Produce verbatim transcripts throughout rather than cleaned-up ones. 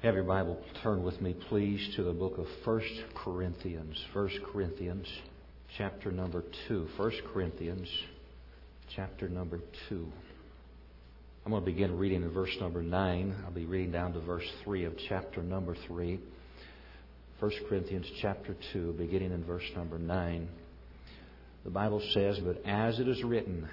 Have your Bible turn with me, please, to the book of First Corinthians. First Corinthians, chapter number two. First Corinthians, chapter number two. I'm going to begin reading in verse number nine. I'll be reading down to verse three of chapter number three. First Corinthians, chapter two, beginning in verse number nine. The Bible says, "But as it is written,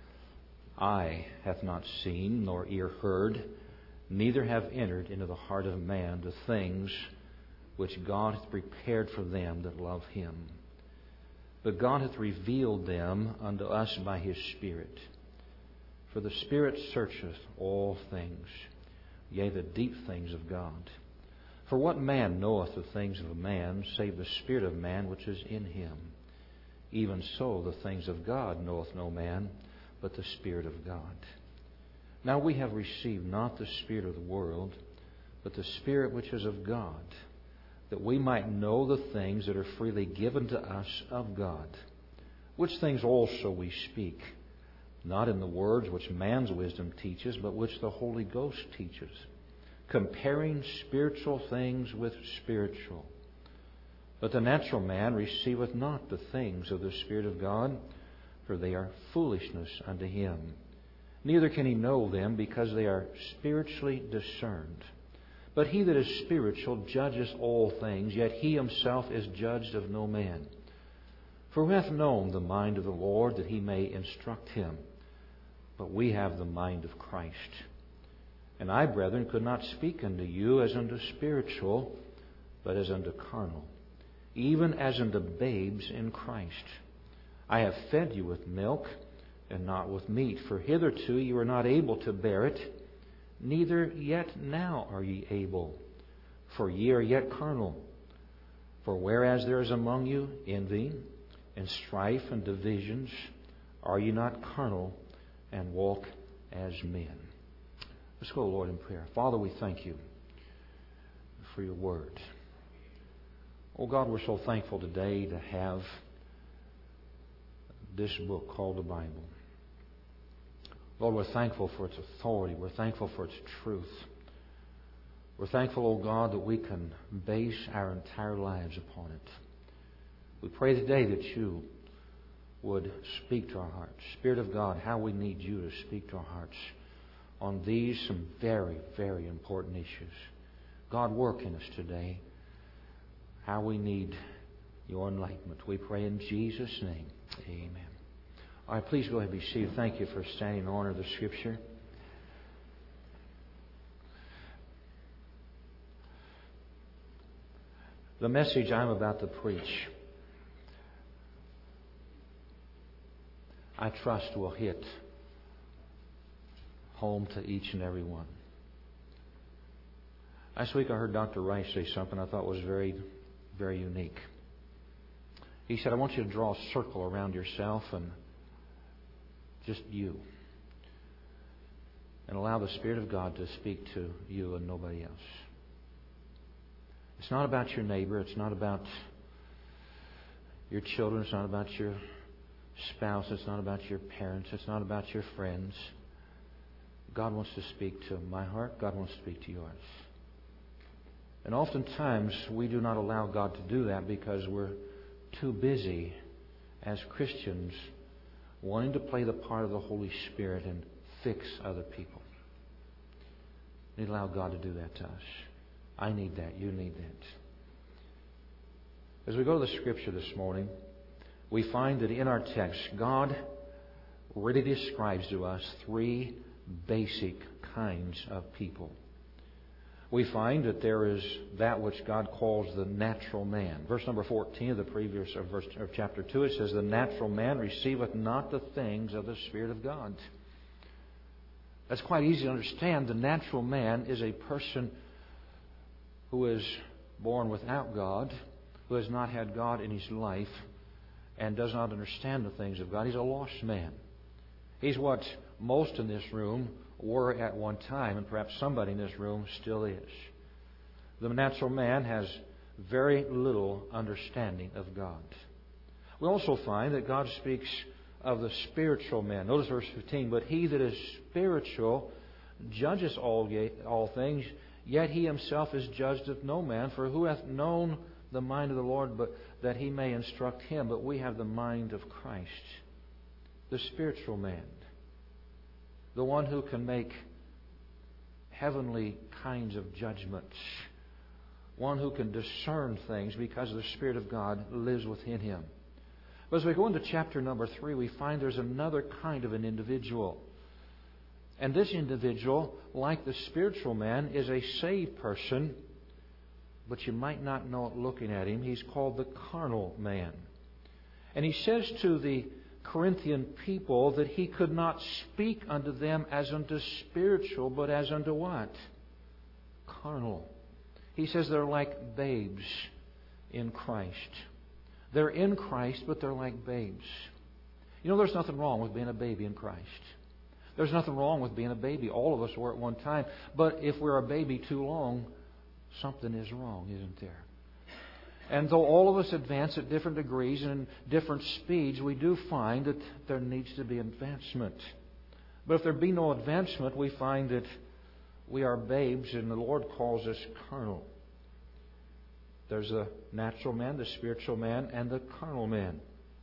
eye hath not seen, nor ear heard, neither have entered into the heart of man the things which God hath prepared for them that love Him. But God hath revealed them unto us by His Spirit. For the Spirit searcheth all things, yea, the deep things of God. For what man knoweth the things of a man, save the spirit of man which is in him? Even so the things of God knoweth no man, but the Spirit of God. Now we have received not the spirit of the world, but the Spirit which is of God, that we might know the things that are freely given to us of God. Which things also we speak, not in the words which man's wisdom teaches, but which the Holy Ghost teaches, comparing spiritual things with spiritual. But the natural man receiveth not the things of the Spirit of God, for they are foolishness unto him. Neither can he know them, because they are spiritually discerned. But he that is spiritual judges all things, yet he himself is judged of no man. For who hath known the mind of the Lord, that he may instruct him? But we have the mind of Christ. And I, brethren, could not speak unto you as unto spiritual, but as unto carnal, even as unto babes in Christ. I have fed you with milk, and not with meat, for hitherto you were not able to bear it, neither yet now are ye able, for ye are yet carnal. For whereas there is among you envy, and strife, and divisions, are ye not carnal, and walk as men?" Let's go, Lord, in prayer. Father, we thank you for your word. Oh God, we're so thankful today to have this book called the Bible. Lord, we're thankful for its authority. We're thankful for its truth. We're thankful, oh God, that we can base our entire lives upon it. We pray today that you would speak to our hearts. Spirit of God, how we need you to speak to our hearts on these some very, very important issues. God, work in us today. How we need your enlightenment. We pray in Jesus' name. Amen. All right, please go ahead and be seated. Thank you for standing in honor of the Scripture. The message I'm about to preach, I trust will hit home to each and every one. Last week I heard Doctor Rice say something I thought was very, very unique. He said, "I want you to draw a circle around yourself and just you. And allow the Spirit of God to speak to you and nobody else." It's not about your neighbor. It's not about your children. It's not about your spouse. It's not about your parents. It's not about your friends. God wants to speak to my heart. God wants to speak to yours. And oftentimes we do not allow God to do that because we're too busy as Christians wanting to play the part of the Holy Spirit and fix other people. We need to allow God to do that to us. I need that. You need that. As we go to the Scripture this morning, we find that in our text, God really describes to us three basic kinds of people. We find that there is that which God calls the natural man. Verse number fourteen of the previous of verse of chapter two, it says, "The natural man receiveth not the things of the Spirit of God." That's quite easy to understand. The natural man is a person who is born without God, who has not had God in his life, and does not understand the things of God. He's a lost man. He's what most in this room were at one time, and perhaps somebody in this room still is. The natural man has very little understanding of God. We also find that God speaks of the spiritual man. Notice verse fifteen, "But he that is spiritual judges all, all things, Yet he himself is judged of no man, for who hath known the mind of the Lord, but that he may instruct him? But we have the mind of Christ, the spiritual man, the one who can make heavenly kinds of judgments, one who can discern things because the Spirit of God lives within him. But as we go into chapter number three, we find there's another kind of an individual. And this individual, like the spiritual man, is a saved person, but you might not know it looking at him. He's called the carnal man. And he says to the Corinthian people that he could not speak unto them as unto spiritual, but as unto what? Carnal. He says they're like babes in Christ. They're in Christ, but they're like babes. You know, there's nothing wrong with being a baby in Christ. There's nothing wrong with being a baby. All of us were at one time. But if we're a baby too long, something is wrong, isn't there? And though all of us advance at different degrees and in different speeds, we do find that there needs to be advancement. But if there be no advancement, we find that we are babes, and the Lord calls us carnal. There's the natural man, the spiritual man, and the carnal man.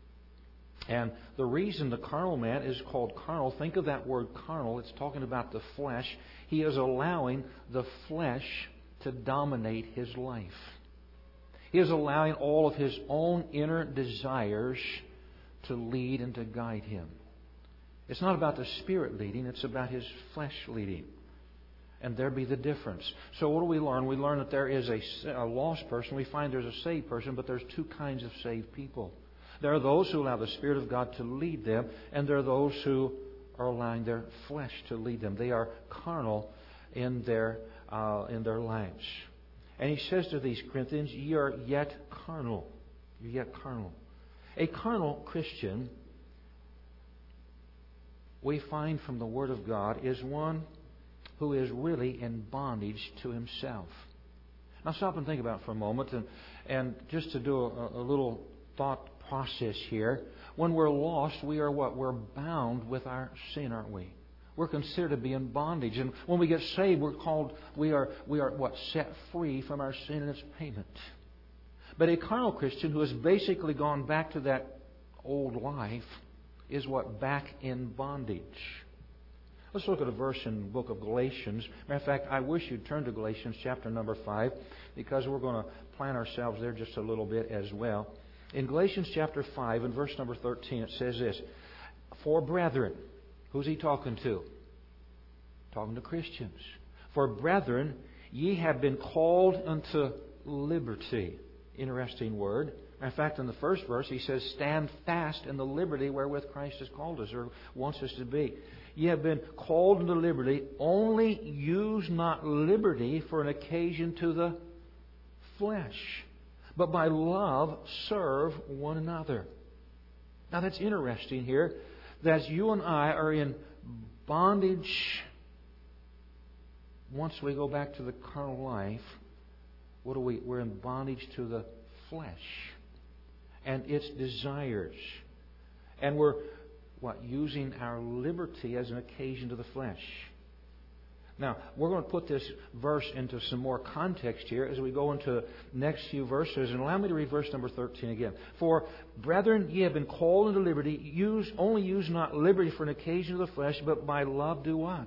And the reason the carnal man is called carnal, think of that word carnal, it's talking about the flesh. He is allowing the flesh to dominate his life. He is allowing all of his own inner desires to lead and to guide him. It's not about the Spirit leading, it's about his flesh leading. And there be the difference. So what do we learn? We learn that there is a, a lost person. We find there's a saved person, but there's two kinds of saved people. There are those who allow the Spirit of God to lead them, and there are those who are allowing their flesh to lead them. They are carnal in their uh, in their lives. And he says to these Corinthians, "Ye are yet carnal. You're yet carnal." A carnal Christian, we find from the Word of God, is one who is really in bondage to himself. Now stop and think about it for a moment, and, and just to do a, a little thought process here. When we're lost, we are what? We're bound with our sin, aren't we? We're considered to be in bondage. And when we get saved, we're called, we are, we are what? Set free from our sin and its payment. But a carnal Christian who has basically gone back to that old life is what? Back in bondage. Let's look at a verse in the book of Galatians. Matter of fact, I wish you'd turn to Galatians chapter number five, because we're going to plant ourselves there just a little bit as well. In Galatians chapter five and verse number thirteen, it says this: "For brethren," who's he talking to? Talking to Christians. "For brethren, ye have been called unto liberty." Interesting word. In fact, in the first verse, he says, "Stand fast in the liberty wherewith Christ has called us," or wants us to be. "Ye have been called into liberty, only use not liberty for an occasion to the flesh, but by love serve one another." Now that's interesting here, that as you and I are in bondage, once we go back to the carnal life, what are we? We're in bondage to the flesh and its desires. And we're what? Using our liberty as an occasion to the flesh. Now, we're going to put this verse into some more context here as we go into the next few verses. And allow me to read verse number thirteen again. "For brethren, ye have been called into liberty. Use, only use not liberty for an occasion to the flesh, but by love do what?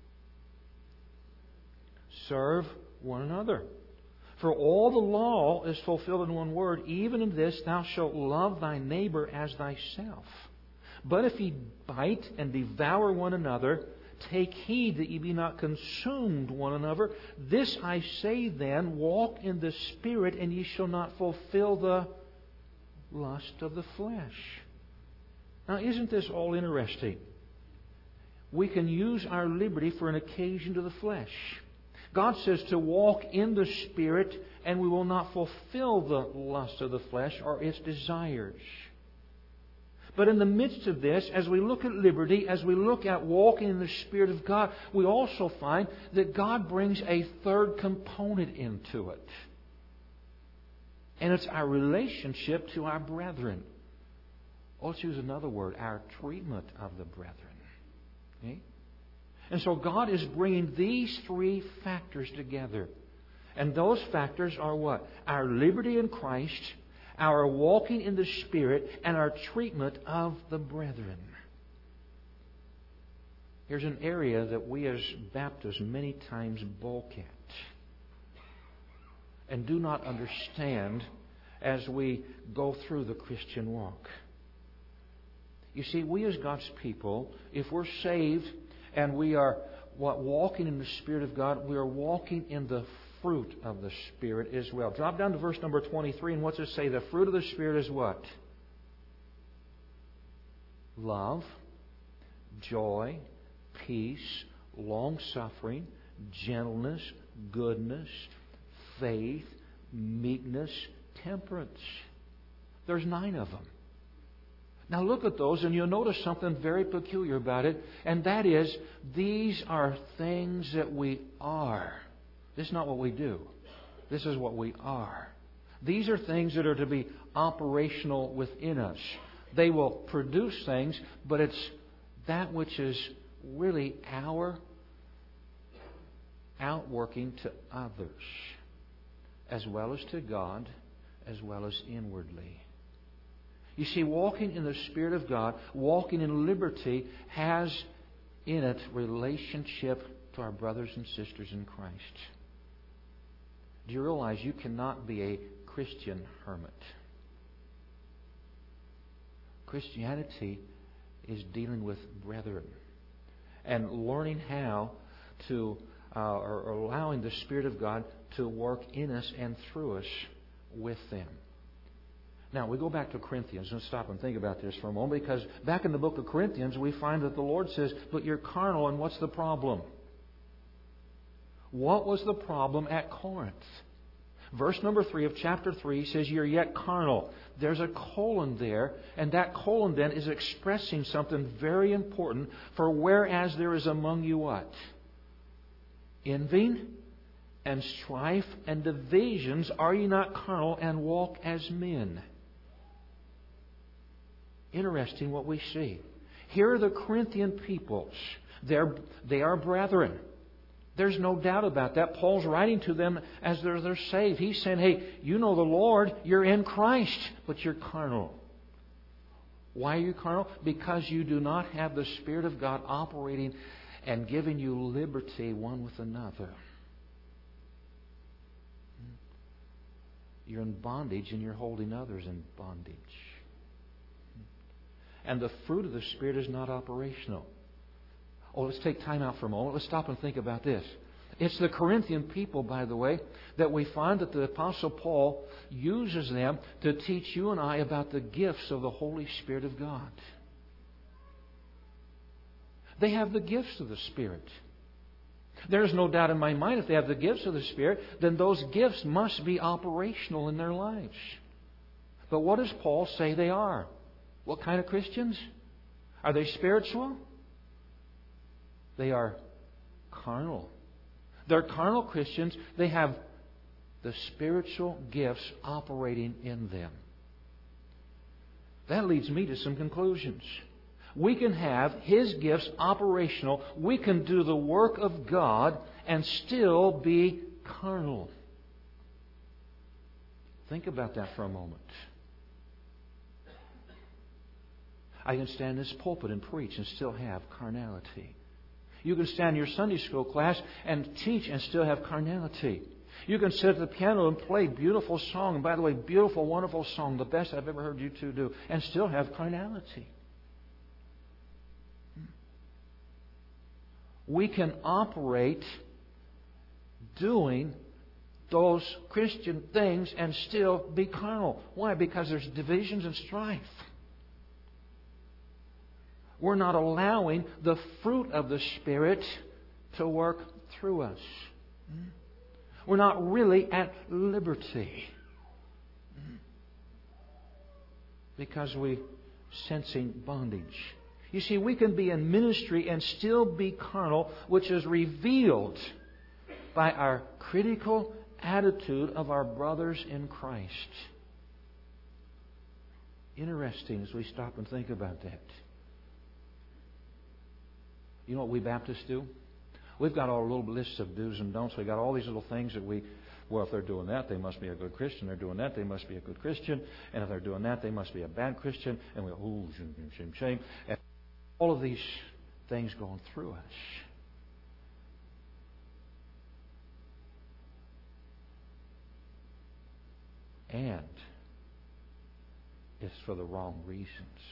Serve one another. For all the law is fulfilled in one word, even in this, thou shalt love thy neighbor as thyself. But if ye bite and devour one another, take heed that ye be not consumed one another. This I say then, walk in the Spirit, and ye shall not fulfill the lust of the flesh." Now, isn't this all interesting? We can use our liberty for an occasion to the flesh. God says to walk in the Spirit, and we will not fulfill the lust of the flesh or its desires. But in the midst of this, as we look at liberty, as we look at walking in the Spirit of God, we also find that God brings a third component into it. And it's our relationship to our brethren. Or let's use another word, our treatment of the brethren. Okay? And so God is bringing these three factors together. And those factors are what? Our liberty in Christ, our walking in the Spirit, and our treatment of the brethren. Here's an area that we as Baptists many times balk at and do not understand as we go through the Christian walk. You see, we as God's people, if we're saved and we are what, walking in the Spirit of God, we are walking in the fruit of the Spirit as well. Drop down to verse number twenty-three, and what's it say? The fruit of the Spirit is what? Love, joy, peace, long-suffering, gentleness, goodness, faith, meekness, temperance. There's nine of them. Now look at those and you'll notice something very peculiar about it, and that is these are things that we are. This is not what we do. This is what we are. These are things that are to be operational within us. They will produce things, but it's that which is really our outworking to others, as well as to God, as well as inwardly. You see, walking in the Spirit of God, walking in liberty, has in it relationship to our brothers and sisters in Christ. Do you realize you cannot be a Christian hermit? Christianity is dealing with brethren and learning how to, uh, or allowing the Spirit of God to work in us and through us with them. Now, we go back to Corinthians. Let's stop and think about this for a moment, because back in the book of Corinthians, we find that the Lord says, but you're carnal, and what's the problem? What was the problem at Corinth? Verse number three of chapter three says, you're yet carnal. There's a colon there, and that colon then is expressing something very important. For whereas there is among you what? Envying and strife and divisions, are ye not carnal and walk as men? Interesting what we see. Here are the Corinthian peoples. They're, they are brethren. There's no doubt about that. Paul's writing to them as they're, they're saved. He's saying, hey, you know the Lord, you're in Christ, but you're carnal. Why are you carnal? Because you do not have the Spirit of God operating and giving you liberty one with another. You're in bondage and you're holding others in bondage. And the fruit of the Spirit is not operational. Oh, let's take time out for a moment. Let's stop and think about this. It's the Corinthian people, by the way, that we find that the Apostle Paul uses them to teach you and I about the gifts of the Holy Spirit of God. They have the gifts of the Spirit. There's no doubt in my mind, if they have the gifts of the Spirit, then those gifts must be operational in their lives. But what does Paul say they are? What kind of Christians? Are they spiritual? They are carnal. They're carnal Christians. They have the spiritual gifts operating in them. That leads me to some conclusions. We can have His gifts operational. We can do the work of God and still be carnal. Think about that for a moment. I can stand in this pulpit and preach and still have carnality. You can stand in your Sunday school class and teach and still have carnality. You can sit at the piano and play beautiful song. And by the way, beautiful, wonderful song, the best I've ever heard you two do, and still have carnality. We can operate doing those Christian things and still be carnal. Why? Because there's divisions and strife. We're not allowing the fruit of the Spirit to work through us. We're not really at liberty. Because we're sensing bondage. You see, we can be in ministry and still be carnal, which is revealed by our critical attitude of our brothers in Christ. Interesting as we stop and think about that. You know what we Baptists do? We've got our little lists of do's and don'ts. We've got all these little things that we, well, if they're doing that, they must be a good Christian. They're doing that, they must be a good Christian. And if they're doing that, they must be a bad Christian. And we go, ooh, shame, shame, shame. And all of these things going through us. And it's for the wrong reasons.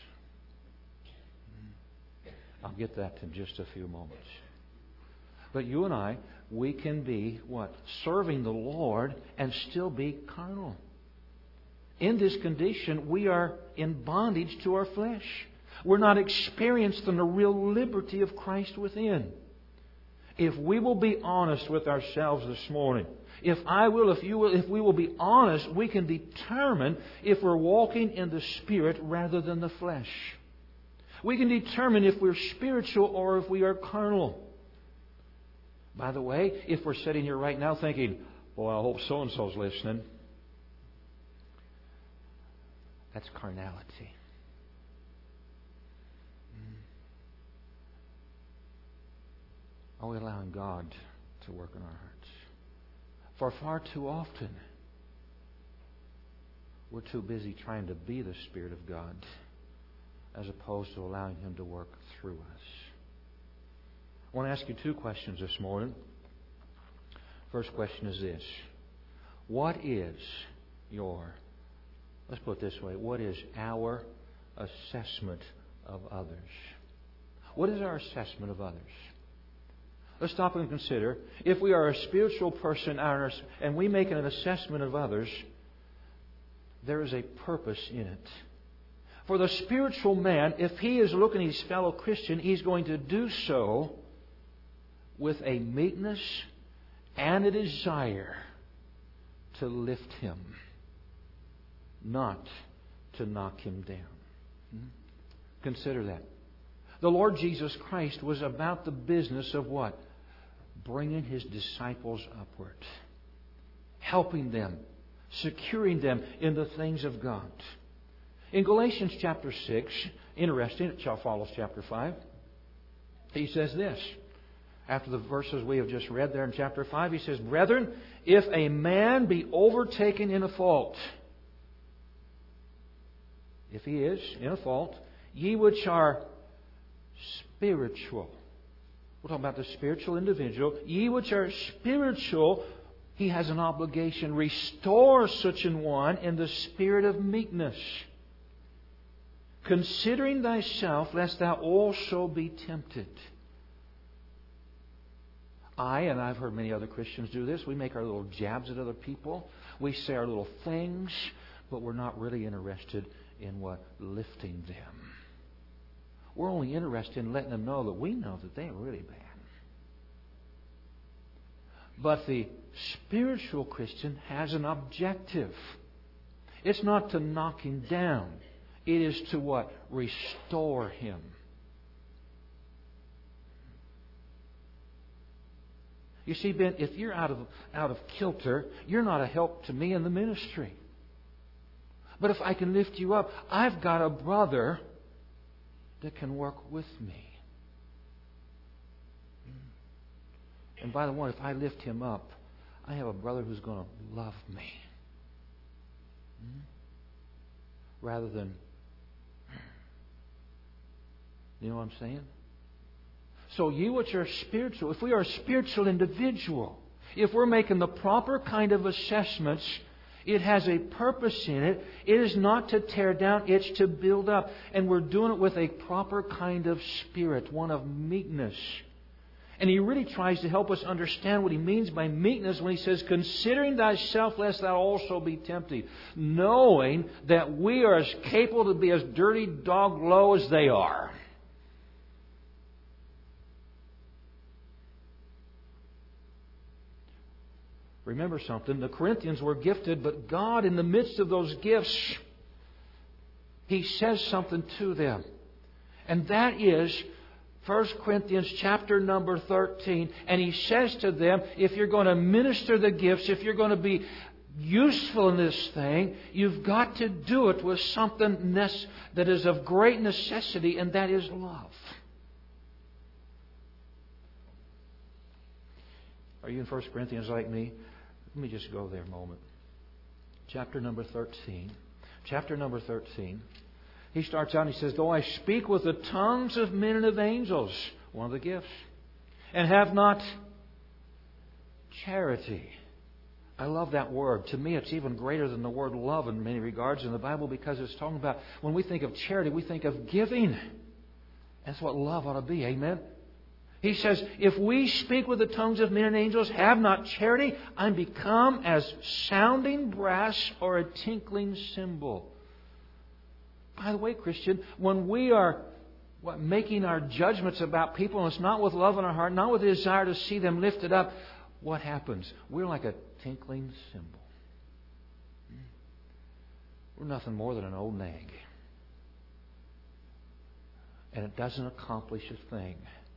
I'll get that in just a few moments. But you and I, we can be, what? Serving the Lord and still be carnal. In this condition, we are in bondage to our flesh. We're not experiencing the real liberty of Christ within. If we will be honest with ourselves this morning, if I will, if you will, if we will be honest, we can determine if we're walking in the Spirit rather than the flesh. We can determine if we're spiritual or if we are carnal. By the way, if we're sitting here right now thinking, "Boy, I hope so-and-so's listening," that's carnality. Are we allowing God to work in our hearts? For far too often, we're too busy trying to be the Spirit of God as opposed to allowing Him to work through us. I want to ask you two questions this morning. First question is this. What is your, let's put it this way, what is our assessment of others? What is our assessment of others? Let's stop and consider. If we are a spiritual person and we make an assessment of others, there is a purpose in it. For the spiritual man, if he is looking at his fellow Christian, he's going to do so with a meekness and a desire to lift him, not to knock him down. Consider that. The Lord Jesus Christ was about the business of what? Bringing His disciples upward. Helping them. Securing them in the things of God. In Galatians chapter six, interesting, it shall follow chapter five, he says this. After the verses we have just read there in chapter five, he says, "Brethren, if a man be overtaken in a fault," if he is in a fault, "ye which are spiritual," we're talking about the spiritual individual, "ye which are spiritual," he has an obligation, "restore such an one in the spirit of meekness, considering thyself, lest thou also be tempted." I, and I've heard many other Christians do this, we make our little jabs at other people. We say our little things, but we're not really interested in what? Lifting them. We're only interested in letting them know that we know that they're really bad. But the spiritual Christian has an objective. It's not to knock him down. It is to what? Restore him. You see, Ben, if you're out of out of kilter, you're not a help to me in the ministry. But if I can lift you up, I've got a brother that can work with me. And by the way, if I lift him up, I have a brother who's going to love me. Rather than, you know what I'm saying? So you which are spiritual, if we are a spiritual individual, if we're making the proper kind of assessments, it has a purpose in it. It is not to tear down, it's to build up. And we're doing it with a proper kind of spirit, one of meekness. And he really tries to help us understand what he means by meekness when he says, "Considering thyself, lest thou also be tempted." Knowing that we are as capable to be as dirty dog low as they are. Remember something, the Corinthians were gifted, but God, in the midst of those gifts, He says something to them. And that is First Corinthians chapter number thirteen. And He says to them, if you're going to minister the gifts, if you're going to be useful in this thing, you've got to do it with something that is of great necessity, and that is love. Are you in First Corinthians like me? Let me just go there a moment. Chapter number thirteen. Chapter number thirteen. He starts out and he says, though I speak with the tongues of men and of angels, one of the gifts, and have not charity. I love that word. To me, it's even greater than the word love in many regards in the Bible, because it's talking about, when we think of charity, we think of giving. That's what love ought to be. Amen? He says, if we speak with the tongues of men and angels, have not charity, I'm become as sounding brass or a tinkling cymbal. By the way, Christian, when we are what, making our judgments about people, and it's not with love in our heart, not with a desire to see them lifted up, what happens? We're like a tinkling cymbal. We're nothing more than an old nag. And it doesn't accomplish a thing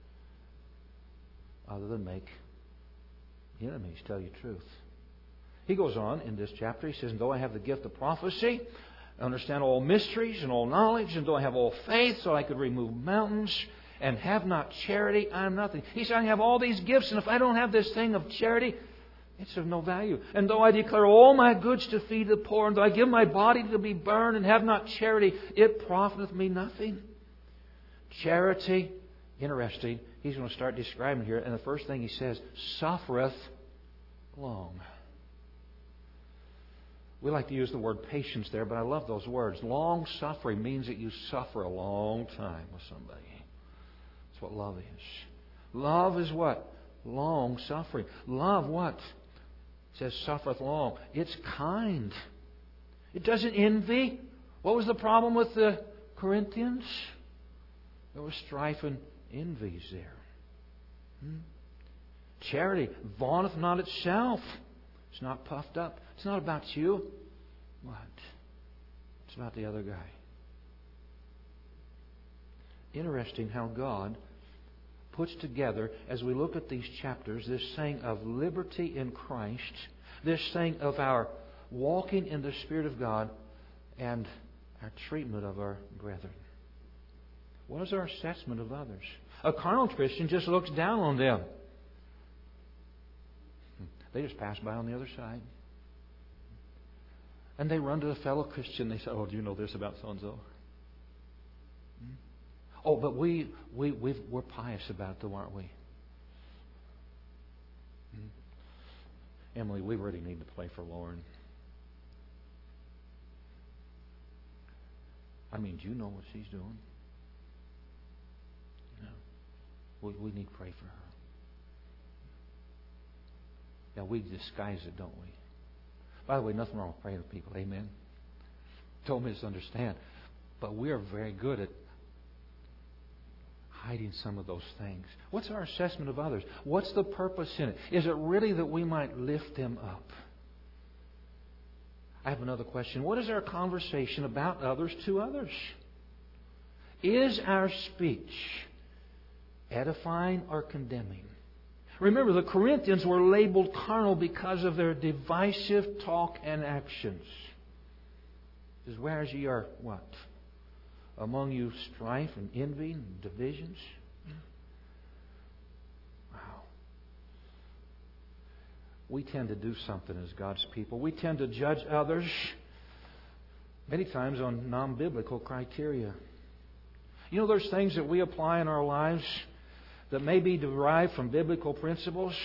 other than make enemies tell you truth. He goes on in this chapter. He says, though I have the gift of prophecy, I understand all mysteries and all knowledge, and though I have all faith so I could remove mountains, and have not charity, I am nothing. He said, I have all these gifts, and if I don't have this thing of charity, it's of no value. And though I declare all my goods to feed the poor, and though I give my body to be burned, and have not charity, it profiteth me nothing. Charity, interesting. He's going to start describing here, and the first thing he says, suffereth long. We like to use the word patience there, but I love those words. Long suffering means that you suffer a long time with somebody. That's what love is. Love is what? Long suffering. Love what? It says suffereth long. It's kind. It doesn't envy. What was the problem with the Corinthians? There was strife and envies there. Hmm? Charity vaunteth not itself. It's not puffed up. It's not about you. What? It's about the other guy. Interesting how God puts together, as we look at these chapters, this thing of liberty in Christ, this thing of our walking in the Spirit of God, and our treatment of our brethren. What is our assessment of others? A carnal Christian just looks down on them. They just pass by on the other side. And they run to a fellow Christian. They say, oh, do you know this about so-and-so? Oh, but we, we, we've, we're pious about it, though, aren't we? Emily, we really need to pray for Lauren. I mean, do you know what she's doing? No. We, we need to pray for her. Yeah, we disguise it, don't we? By the way, nothing wrong with praying for people. Amen. Don't misunderstand. But we are very good at hiding some of those things. What's our assessment of others? What's the purpose in it? Is it really that we might lift them up? I have another question. What is our conversation about others to others? Is our speech edifying or condemning? Remember, the Corinthians were labeled carnal because of their divisive talk and actions. It says, whereas ye are what? Among you strife and envy and divisions. Wow. We tend to do something as God's people. We tend to judge others many times on non-biblical criteria. You know, there's things that we apply in our lives that may be derived from biblical principles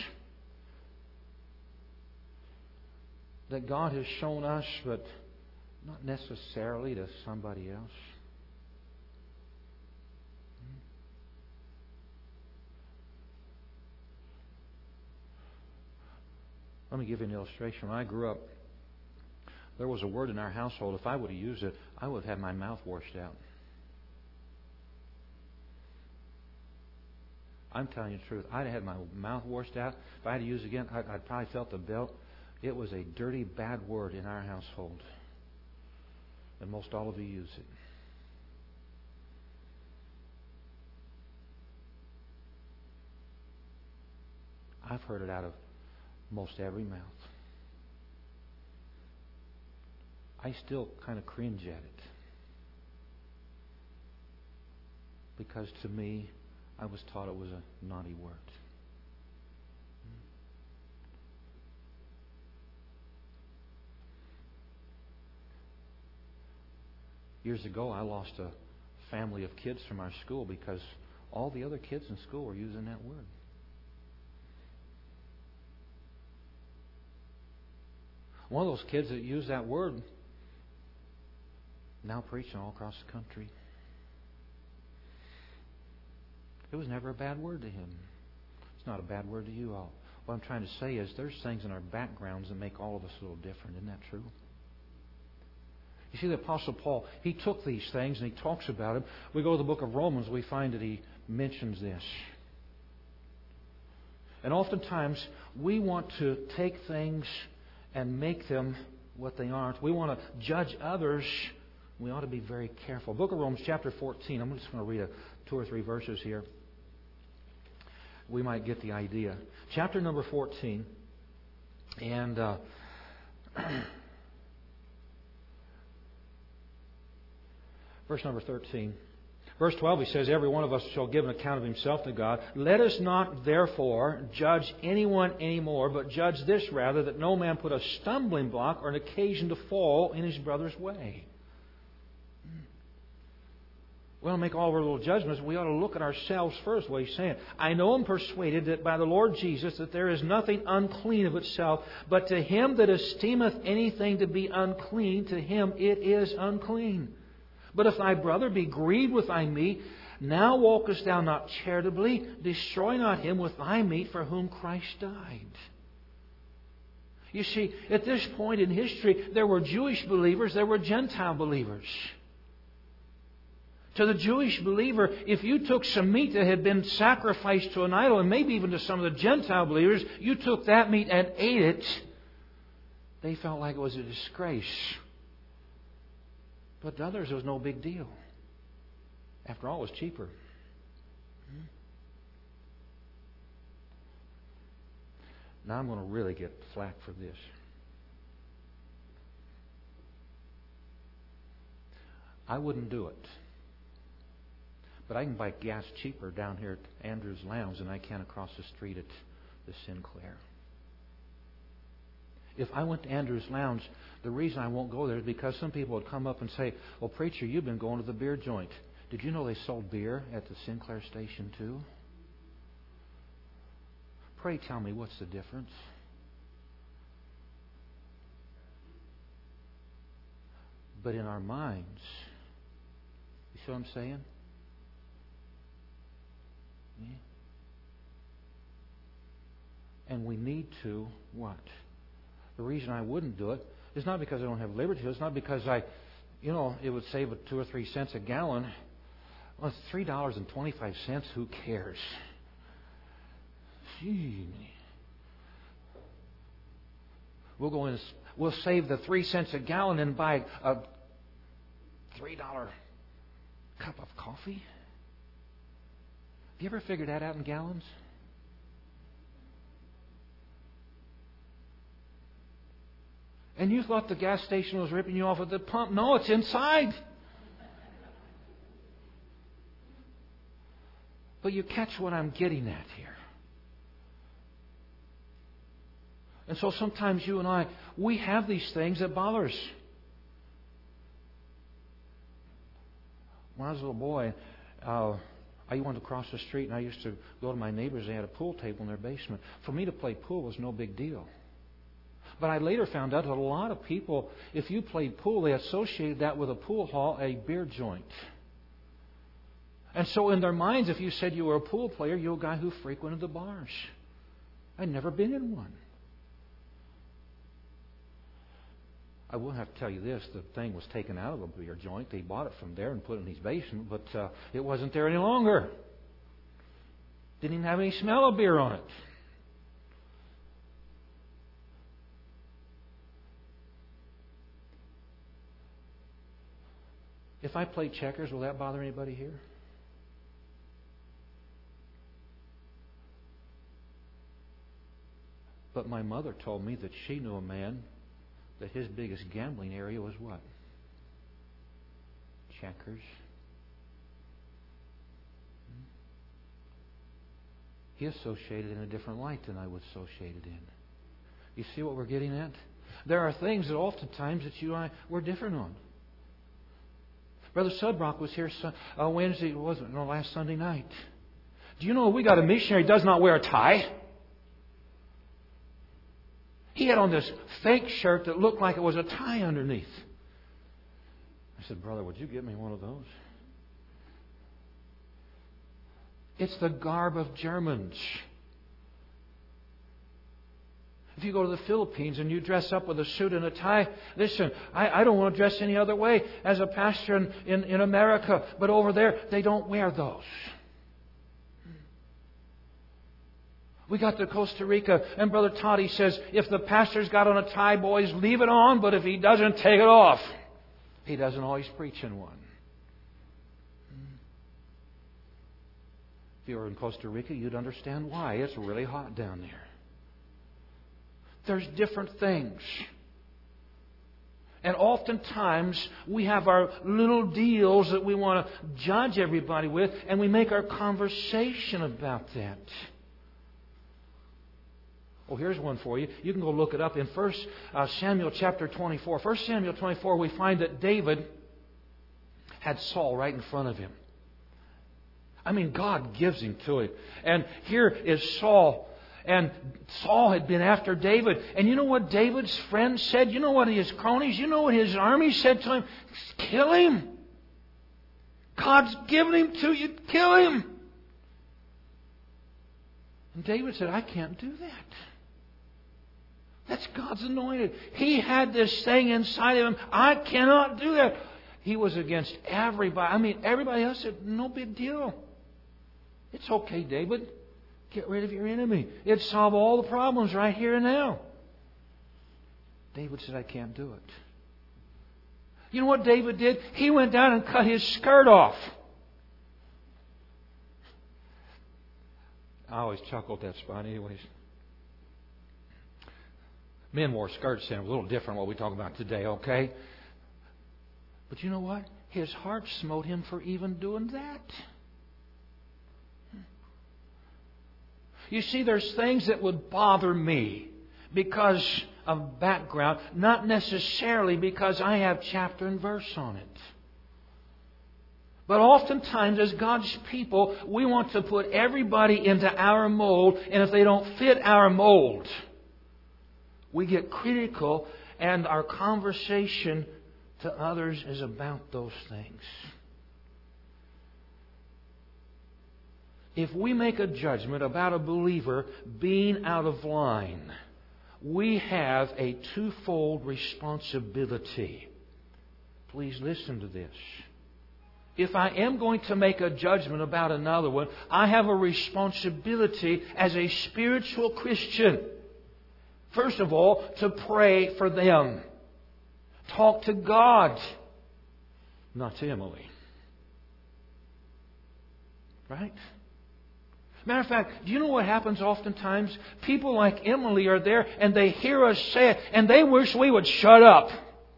that God has shown us, but not necessarily to somebody else. Let me give you an illustration. When I grew up, there was a word in our household. If I would have used it, I would have had my mouth washed out. I'm telling you the truth. I'd have had my mouth washed out. If I had to use it again, I'd, I'd probably felt the belt. It was a dirty, bad word in our household. And most all of you use it. I've heard it out of most every mouth. I still kind of cringe at it. Because to me, I was taught it was a naughty word. Years ago, I lost a family of kids from our school because all the other kids in school were using that word. One of those kids that used that word now preaching all across the country. It was never a bad word to him. It's not a bad word to you all. What I'm trying to say is there's things in our backgrounds that make all of us a little different. Isn't that true? You see, the Apostle Paul, he took these things and he talks about them. We go to the book of Romans, we find that he mentions this. And oftentimes, we want to take things and make them what they aren't. We want to judge others. We ought to be very careful. Book of Romans, chapter fourteen. I'm just going to read a, two or three verses here. We might get the idea. Chapter number fourteen. And uh, verse number thirteen. Verse twelve, he says, every one of us shall give an account of himself to God. Let us not therefore judge anyone anymore, but judge this rather, that no man put a stumbling block or an occasion to fall in his brother's way. We ought to make all of our little judgments. We ought to look at ourselves first, what he's saying. I know and persuaded that by the Lord Jesus that there is nothing unclean of itself, but to him that esteemeth anything to be unclean, to him it is unclean. But if thy brother be grieved with thy meat, now walkest thou not charitably, destroy not him with thy meat for whom Christ died. You see, at this point in history, there were Jewish believers, there were Gentile believers. To the Jewish believer, if you took some meat that had been sacrificed to an idol, and maybe even to some of the Gentile believers, you took that meat and ate it, they felt like it was a disgrace. But to others, it was no big deal. After all, it was cheaper. Now I'm going to really get flack for this. I wouldn't do it. But I can buy gas cheaper down here at Andrew's Lounge than I can across the street at the Sinclair. If I went to Andrew's Lounge, the reason I won't go there is because some people would come up and say, well, preacher, you've been going to the beer joint. Did you know they sold beer at the Sinclair station too? Pray tell me, what's the difference? But in our minds, you see what I'm saying? Yeah. And we need to, what? The reason I wouldn't do it is not because I don't have liberty. It's not because I, you know, it would save two or three cents a gallon. Well, it's three dollars and twenty-five cents. Who cares? Gee. We'll go in. We'll save the three cents a gallon and buy a three dollar cup of coffee. Have you ever figured that out in gallons? And you thought the gas station was ripping you off at the pump. No, it's inside. But you catch what I'm getting at here. And so sometimes you and I, we have these things that bother us. When I was a little boy, uh, I went across the street and I used to go to my neighbors. They had a pool table in their basement. For me to play pool was no big deal. But I later found out that a lot of people, if you played pool, they associated that with a pool hall, a beer joint. And so in their minds, if you said you were a pool player, you were a guy who frequented the bars. I'd never been in one. I will have to tell you this, the thing was taken out of a beer joint. They bought it from there and put it in his basement, but uh, it wasn't there any longer. Didn't even have any smell of beer on it. If I played checkers, will that bother anybody here? But my mother told me that she knew a man that his biggest gambling area was what? Checkers. He associated in a different light than I would associate it in. You see what we're getting at? There are things that oftentimes that you and I, we're different on. Brother Sudbrock was here uh, Wednesday, wasn't it? No, last Sunday night. Do you know we got a missionary who does not wear a tie? He had on this fake shirt that looked like it was a tie underneath. I said, brother, would you get me one of those? It's the garb of Germans. If you go to the Philippines and you dress up with a suit and a tie, listen, I, I don't want to dress any other way as a pastor in, in, in America. But over there, they don't wear those. We got to Costa Rica, and Brother Toddy says, if the pastor's got on a tie, boys, leave it on, but if he doesn't, take it off. He doesn't always preach in one. If you were in Costa Rica, you'd understand why. It's really hot down there. There's different things. And oftentimes we have our little deals that we want to judge everybody with, and we make our conversation about that. Oh, here's one for you. You can go look it up in First Samuel chapter twenty-four. First Samuel twenty-four, we find that David had Saul right in front of him. I mean, God gives him to him. And here is Saul. And Saul had been after David. And you know what David's friends said? You know what his cronies, you know what his army said to him? Kill him. God's given him to you. Kill him. And David said, I can't do that. That's God's anointed. He had this thing inside of him. I cannot do that. He was against everybody. I mean, everybody else said, no big deal. It's okay, David. Get rid of your enemy. It'd solve all the problems right here and now. David said, I can't do it. You know what David did? He went down and cut his skirt off. I always chuckle at that spot anyways. Men wore skirts then. A little different what we talk about today, okay? But you know what? His heart smote him for even doing that. You see, there's things that would bother me because of background, not necessarily because I have chapter and verse on it. But oftentimes, as God's people, we want to put everybody into our mold, and if they don't fit our mold, we get critical, and our conversation to others is about those things. If we make a judgment about a believer being out of line, we have a twofold responsibility. Please listen to this. If I am going to make a judgment about another one, I have a responsibility as a spiritual Christian. First of all, to pray for them. Talk to God, not to Emily. Right? Matter of fact, do you know what happens oftentimes? People like Emily are there and they hear us say it and they wish we would shut up.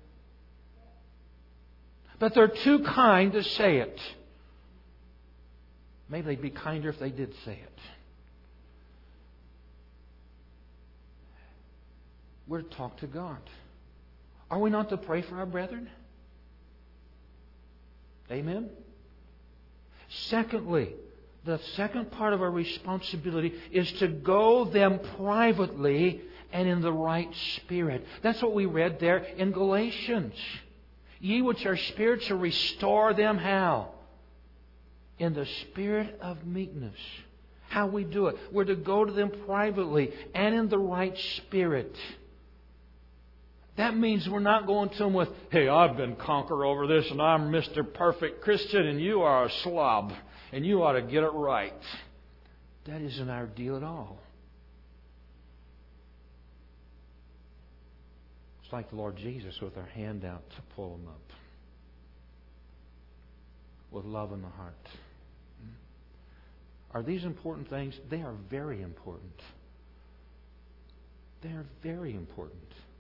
But they're too kind to say it. Maybe they'd be kinder if they did say it. We're to talk to God. Are we not to pray for our brethren? Amen? Secondly, the second part of our responsibility is to go them privately and in the right spirit. That's what we read there in Galatians. Ye which are spiritual, restore them how? In the spirit of meekness. How we do it? We're to go to them privately and in the right spirit. That means we're not going to them with, hey, I've been conquered over this and I'm Mister Perfect Christian and you are a slob and you ought to get it right. That isn't our deal at all. It's like the Lord Jesus with our hand out to pull them up. With love in the heart. Are these important things? They are very important. They are very important.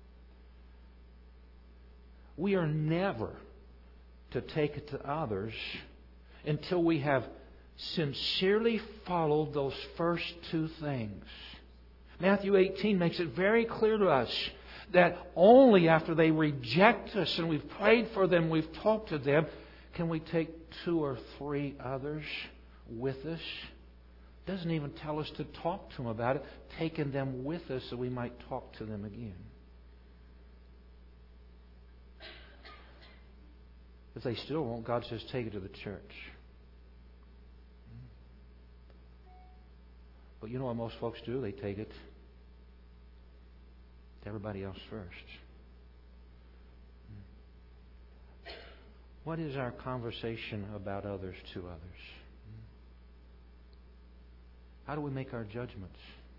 We are never to take it to others until we have sincerely followed those first two things. Matthew eighteen makes it very clear to us that only after they reject us and we've prayed for them, we've talked to them, Can we take two or three others with us? Doesn't even tell us to talk to them about it. Taking them with us so we might talk to them again. If they still won't, God says take it to the church. But you know what most folks do? They take it to everybody else first. What is our conversation about others to others? How do we make our judgments?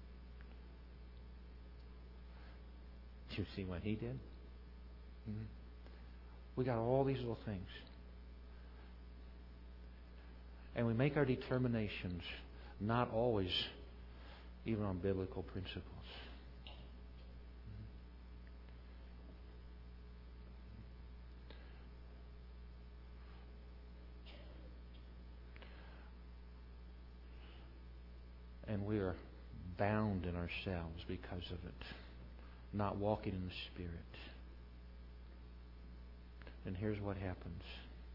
Did you see what he did? Mm-hmm. We got all these little things. And we make our determinations not always even on biblical principles. And we are bound in ourselves because of it, not walking in the Spirit. And here's what happens.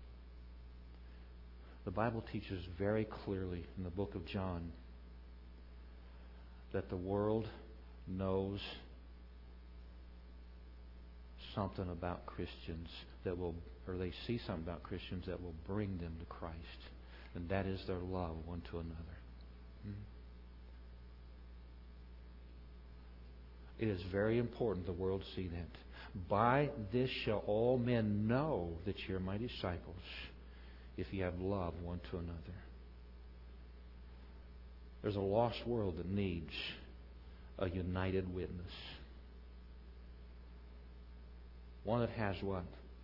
The Bible teaches very clearly in the book of John that the world knows something about Christians that will, or they see something about Christians that will bring them to Christ. And that is their love one to another. Hmm? It is very important the world see that. By this shall all men know that you're my disciples, if you have love one to another. There's a lost world that needs a united witness. One that has what?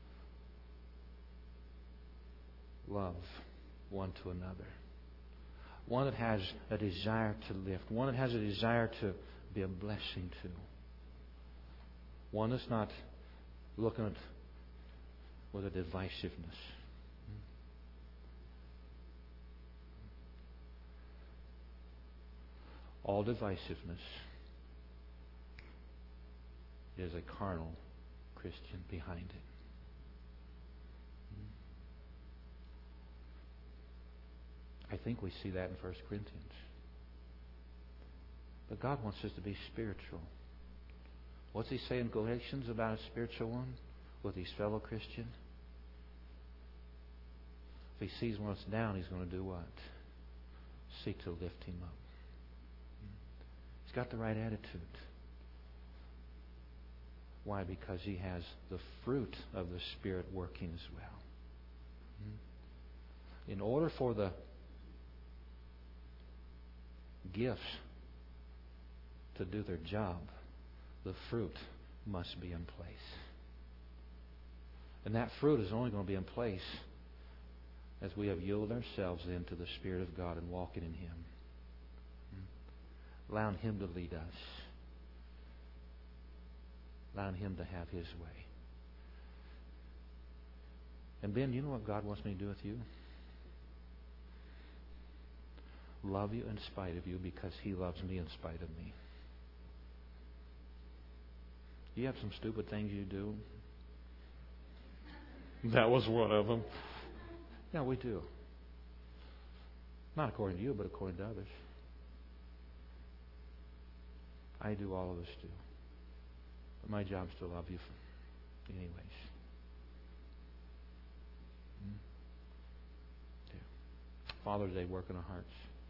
Love one to another. One that has a desire to lift. One that has a desire to be a blessing to. One that's not looking at with a divisiveness. All divisiveness is a carnal Christian behind it. I think we see that in First Corinthians. But God wants us to be spiritual. What's He say in Galatians about a spiritual one with his fellow Christian? If he sees one that's down, he's going to do what? Seek to lift him up. He's got the right attitude. Why? Because he has the fruit of the Spirit working as well. In order for the gifts to do their job, the fruit must be in place. And that fruit is only going to be in place as we have yielded ourselves into the Spirit of God and walking in Him. Allowing Him to lead us. Allowing Him to have His way. And Ben, you know what God wants me to do with you? Love you in spite of you because He loves me in spite of me. You have some stupid things you do. That was one of them. Yeah, we do. Not according to you, but according to others. I do, all of us do. But my job is to love you anyways. Hmm? Yeah. Father, today work in our hearts.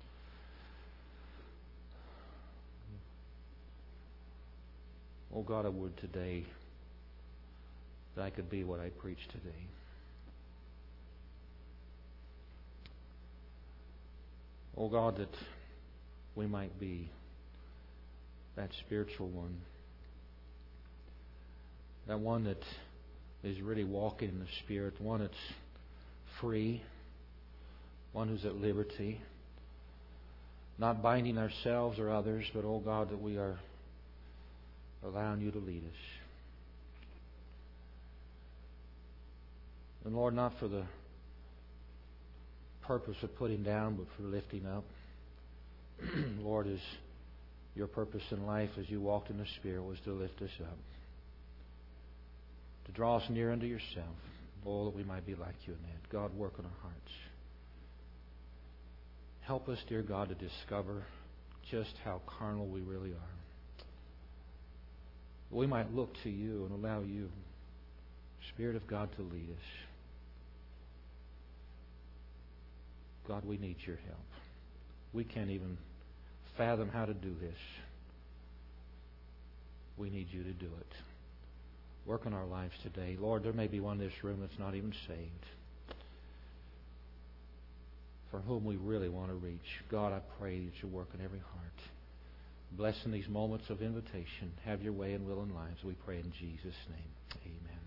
Oh God, I would today that I could be what I preach today. Oh God, that we might be that spiritual one. That one that is really walking in the Spirit. One that's free. One who's at liberty. Not binding ourselves or others, but oh God, that we are allowing You to lead us. And Lord, not for the purpose of putting down, but for lifting up. Lord, as Your purpose in life as You walked in the Spirit was to lift us up. To draw us near unto Yourself. Oh, that we might be like you in that. God, work on our hearts. Help us, dear God, to discover just how carnal we really are. We might look to you and allow you, Spirit of God, to lead us. God, we need your help. We can't even fathom how to do this. We need you to do it. Work on our lives today. Lord, there may be one in this room that's not even saved, for whom we really want to reach. God, I pray that you work in every heart. Bless in these moments of invitation. Have your way and will in lives. We pray in Jesus' name. Amen.